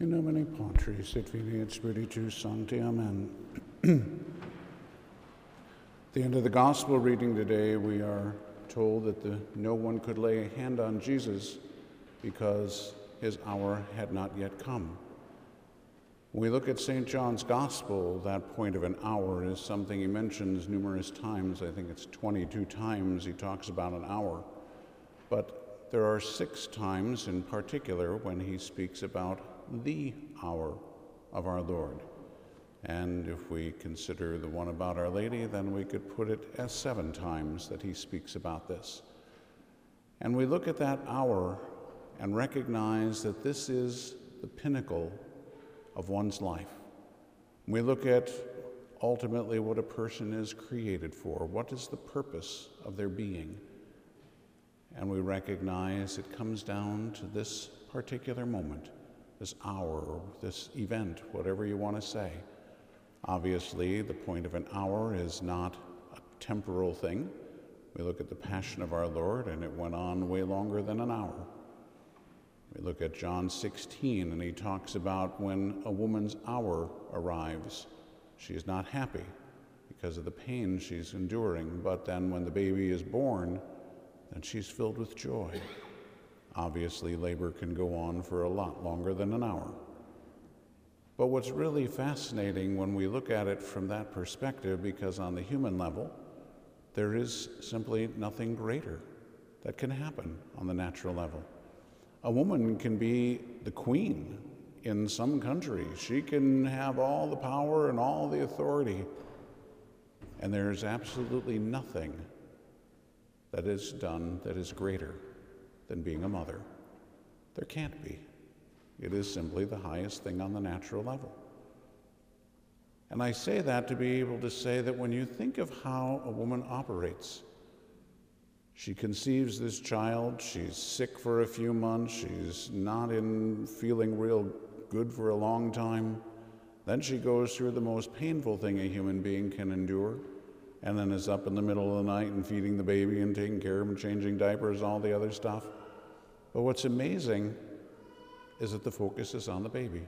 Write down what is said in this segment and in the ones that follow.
In nomine Patris et Filii et Spiritus Sancti. Amen. At the end of the gospel reading today, we are told that no one could lay a hand on Jesus because his hour had not yet come. When we look at St. John's gospel, that point of an hour is something he mentions numerous times. I think it's 22 times he talks about an hour. But there are 6 times in particular when he speaks about the hour of our Lord. And if we consider the one about Our Lady, then we could put it as 7 times that he speaks about this. And we look at that hour and recognize that this is the pinnacle of one's life. We look at ultimately what a person is created for. What is the purpose of their being? And we recognize it comes down to this particular moment, this hour, this event, whatever you want to say. Obviously, the point of an hour is not a temporal thing. We look at the Passion of our Lord, and it went on way longer than an hour. We look at John 16, and he talks about when a woman's hour arrives. She is not happy because of the pain she's enduring, but then when the baby is born, then she's filled with joy. Obviously, labor can go on for a lot longer than an hour. But what's really fascinating when we look at it from that perspective, because on the human level, there is simply nothing greater that can happen on the natural level. A woman can be the queen in some countries. She can have all the power and all the authority, and there's absolutely nothing that is done that is greater than being a mother. There can't be. It is simply the highest thing on the natural level. And I say that to be able to say that when you think of how a woman operates, she conceives this child, she's sick for a few months, she's not feeling real good for a long time, then she goes through the most painful thing a human being can endure, and then is up in the middle of the night and feeding the baby and taking care of him, changing diapers, all the other stuff. But what's amazing is that the focus is on the baby.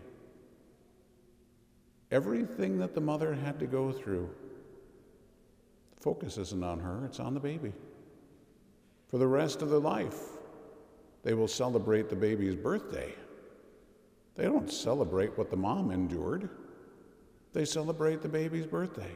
Everything that the mother had to go through, the focus isn't on her, it's on the baby. For the rest of their life, they will celebrate the baby's birthday. They don't celebrate what the mom endured. They celebrate the baby's birthday.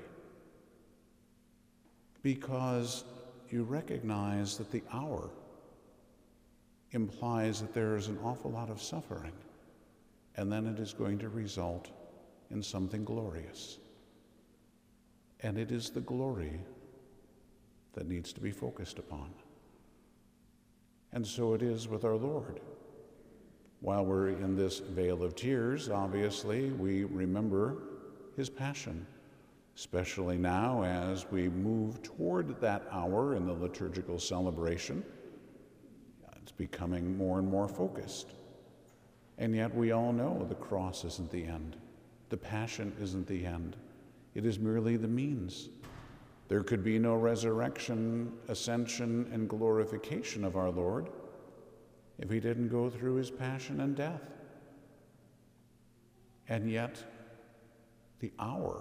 Because you recognize that the hour implies that there is an awful lot of suffering, and then it is going to result in something glorious. And it is the glory that needs to be focused upon. And so it is with our Lord. While we're in this vale of tears, obviously, we remember his passion, especially now as we move toward that hour in the liturgical celebration. It's becoming more and more focused. And yet we all know the cross isn't the end. The passion isn't the end. It is merely the means. There could be no resurrection, ascension, and glorification of our Lord if he didn't go through his passion and death. And yet, the hour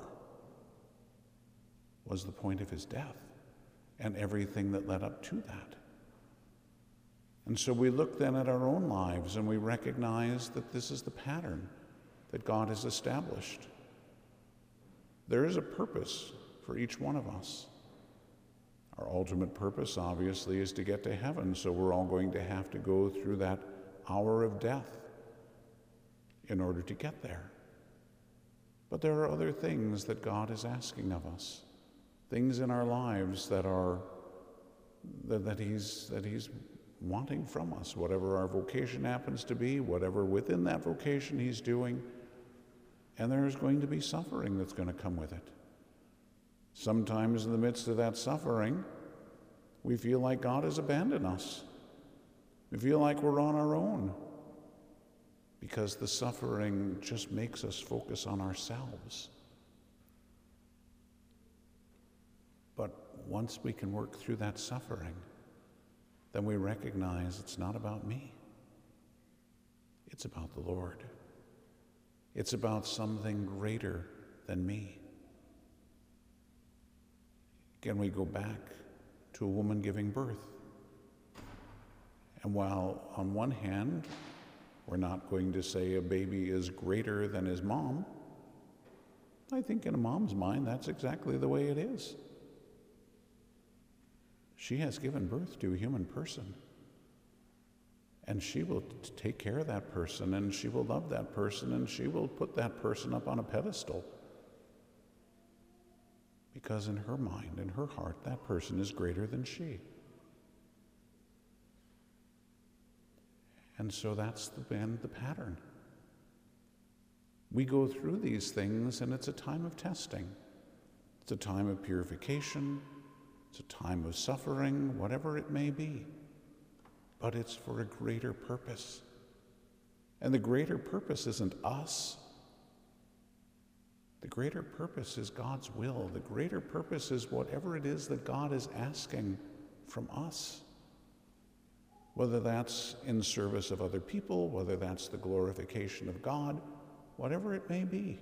was the point of his death and everything that led up to that. And so we look then at our own lives and we recognize that this is the pattern that God has established. There is a purpose for each one of us. Our ultimate purpose, obviously, is to get to heaven, so we're all going to have to go through that hour of death in order to get there. But there are other things that God is asking of us, things in our lives that he's wanting from us, whatever our vocation happens to be, whatever within that vocation he's doing, and there's going to be suffering that's going to come with it. Sometimes in the midst of that suffering, we feel like God has abandoned us. We feel like we're on our own because the suffering just makes us focus on ourselves. But once we can work through that suffering, then we recognize it's not about me. It's about the Lord. It's about something greater than me. Again, we go back to a woman giving birth. And while on one hand, we're not going to say a baby is greater than his mom, I think in a mom's mind, that's exactly the way it is. She has given birth to a human person. And she will take care of that person, and she will love that person, and she will put that person up on a pedestal. Because in her mind, in her heart, that person is greater than she. And so that's been the pattern. We go through these things, and it's a time of testing. It's a time of purification. It's a time of suffering, whatever it may be. But it's for a greater purpose. And the greater purpose isn't us. The greater purpose is God's will. The greater purpose is whatever it is that God is asking from us. Whether that's in service of other people, whether that's the glorification of God, whatever it may be.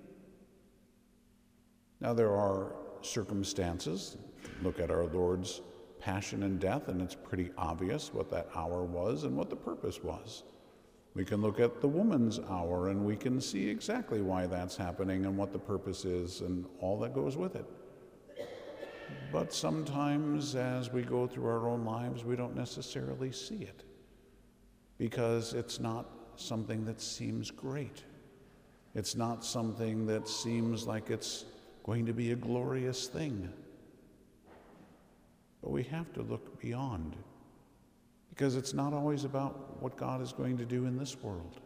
Now there are circumstances. Look at our Lord's passion and death, and it's pretty obvious what that hour was and what the purpose was. We can look at the woman's hour, and we can see exactly why that's happening and what the purpose is and all that goes with it. But sometimes as we go through our own lives, we don't necessarily see it because it's not something that seems great. It's not something that seems like it's going to be a glorious thing. But we have to look beyond, because it's not always about what God is going to do in this world.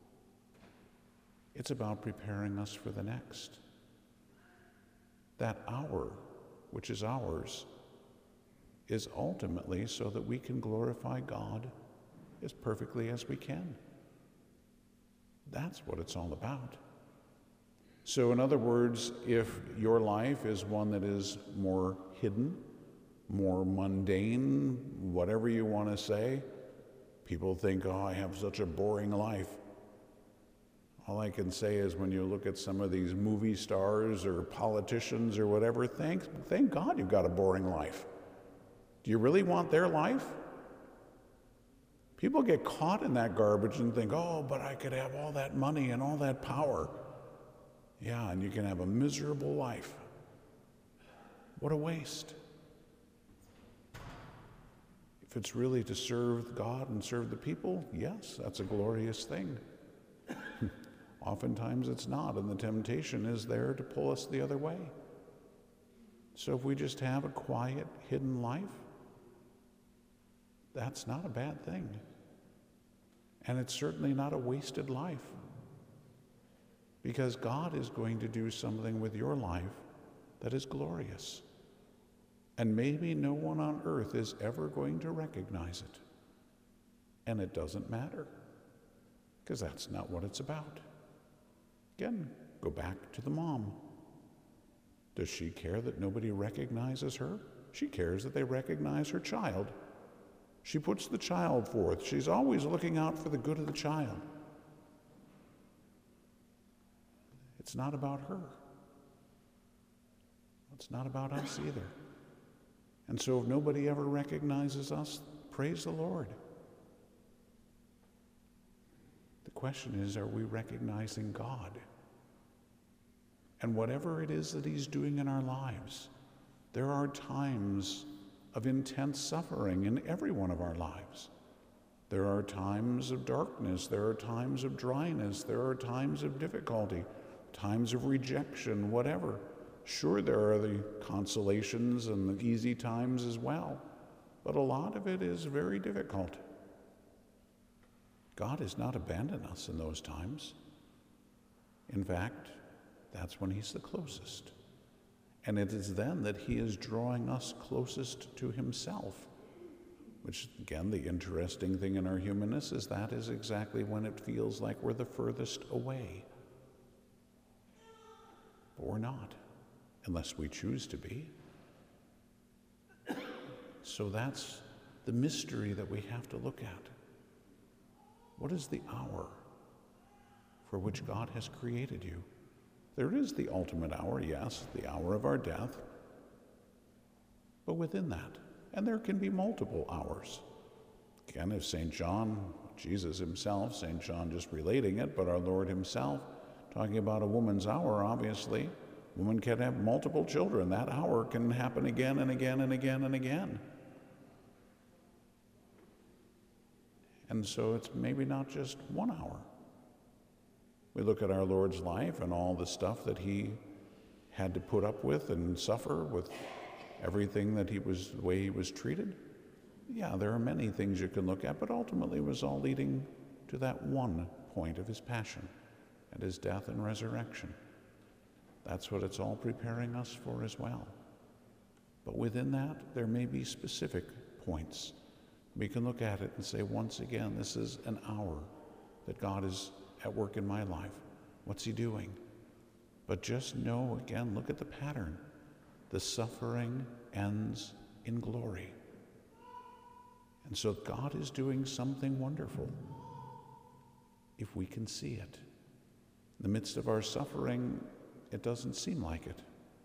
It's about preparing us for the next. That hour, which is ours, is ultimately so that we can glorify God as perfectly as we can. That's what it's all about. So in other words, if your life is one that is more hidden, more mundane, whatever you want to say, people think, oh, I have such a boring life. All I can say is when you look at some of these movie stars or politicians or whatever, thank God you've got a boring life. Do you really want their life? People get caught in that garbage and think, oh, but I could have all that money and all that power. Yeah, and you can have a miserable life. What a waste. If it's really to serve God and serve the people, yes, that's a glorious thing. Oftentimes it's not, and the temptation is there to pull us the other way. So if we just have a quiet, hidden life, that's not a bad thing. And it's certainly not a wasted life, because God is going to do something with your life that is glorious. And maybe no one on earth is ever going to recognize it. And it doesn't matter, because that's not what it's about. Again, go back to the mom. Does she care that nobody recognizes her? She cares that they recognize her child. She puts the child forth. She's always looking out for the good of the child. It's not about her. It's not about us either. And so if nobody ever recognizes us, praise the Lord. The question is, are we recognizing God? And whatever it is that He's doing in our lives, there are times of intense suffering in every one of our lives. There are times of darkness, there are times of dryness, there are times of difficulty, times of rejection, whatever. Sure, there are the consolations and the easy times as well, but a lot of it is very difficult. God has not abandoned us in those times. In fact, that's when He's the closest. And it is then that He is drawing us closest to Himself, which, again, the interesting thing in our humanness is that is exactly when it feels like we're the furthest away. But we're not, unless we choose to be. So that's the mystery that we have to look at. What is the hour for which God has created you. There is the ultimate hour, yes, the hour of our death, but within that, and there can be multiple hours. Again, if St. John, Jesus himself, St. John just relating it, but our Lord himself, talking about a woman's hour, obviously, woman can have multiple children. That hour can happen again and again and again and again. And so it's maybe not just 1 hour. We look at our Lord's life and all the stuff that he had to put up with and suffer with, everything that the way he was treated. Yeah, there are many things you can look at, but ultimately it was all leading to that one point of his passion and his death and resurrection. That's what it's all preparing us for as well. But within that, there may be specific points. We can look at it and say, once again, this is an hour that God is at work in my life. What's he doing? But just know, again, look at the pattern. The suffering ends in glory. And so God is doing something wonderful if we can see it. In the midst of our suffering, it doesn't seem like it.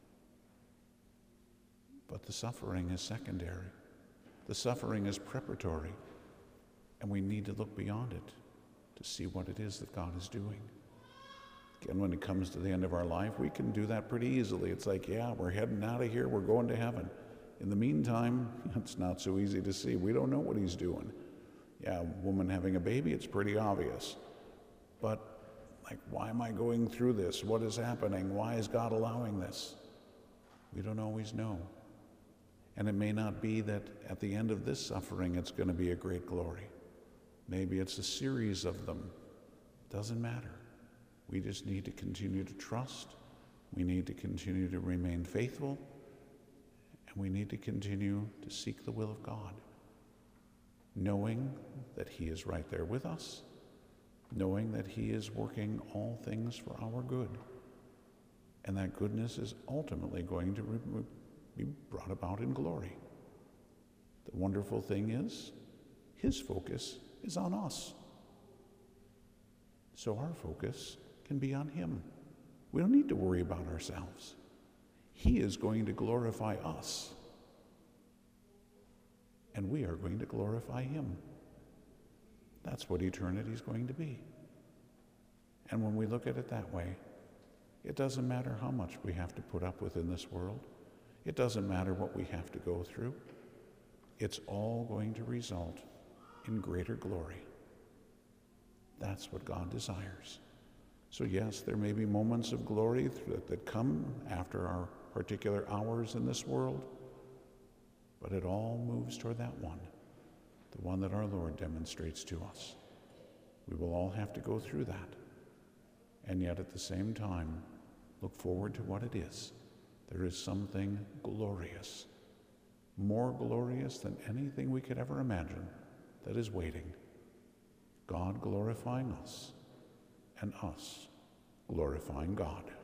But the suffering is secondary. The suffering is preparatory. And we need to look beyond it to see what it is that God is doing. Again, when it comes to the end of our life, we can do that pretty easily. It's like, yeah, we're heading out of here, we're going to heaven. In the meantime, it's not so easy to see. We don't know what he's doing. Yeah, a woman having a baby, it's pretty obvious. But, like, why am I going through this? What is happening? Why is God allowing this? We don't always know. And it may not be that at the end of this suffering, it's going to be a great glory. Maybe it's a series of them. Doesn't matter. We just need to continue to trust. We need to continue to remain faithful. And we need to continue to seek the will of God, knowing that he is right there with us, knowing that he is working all things for our good, and that goodness is ultimately going to be brought about in glory. The wonderful thing is, his focus is on us. So our focus can be on him. We don't need to worry about ourselves. He is going to glorify us, and we are going to glorify him. That's what eternity is going to be. And when we look at it that way, it doesn't matter how much we have to put up with in this world. It doesn't matter what we have to go through. It's all going to result in greater glory. That's what God desires. So yes, there may be moments of glory that come after our particular hours in this world, but it all moves toward that one, the one that our Lord demonstrates to us. We will all have to go through that, and yet at the same time, look forward to what it is. There is something glorious, more glorious than anything we could ever imagine, that is waiting. God glorifying us, and us glorifying God.